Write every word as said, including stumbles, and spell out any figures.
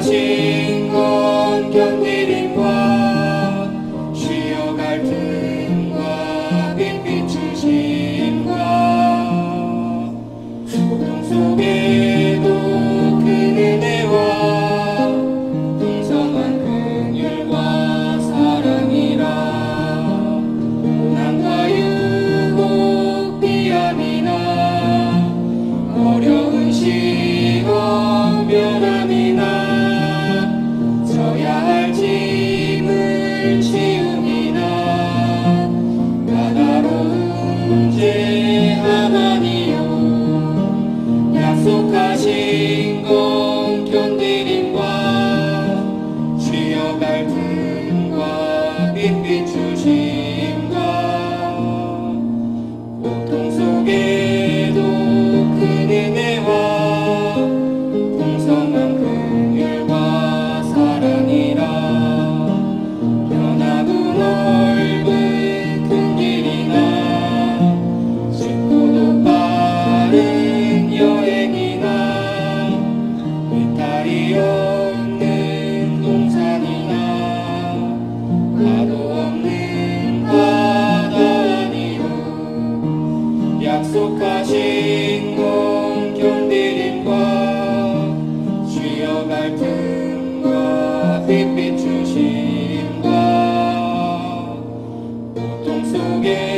약속하신 건 견디림과 주여 갈등과 빛 비추심과 고통 속에도 큰 은혜와 풍성한 긍휼과 사랑이라 고난과 유혹 비암이나 어려운 시험 변함이나 져야 할 짐을 치움이나 까다로운 죄 하나니요 약속하신 건 견디림과 주여 갈등과 빛 비추심과 고통 속에도 큰 은혜와 풍성한 긍휼과 사랑이라 편하고 넓은 큰 길이나 쉽고도 빠른 여행이나 배탈이 없는 동산이나 파도 없는 바다 아니요 약속하신 건 견디림과 주여 갈등과 빛 비추심과 고통 속에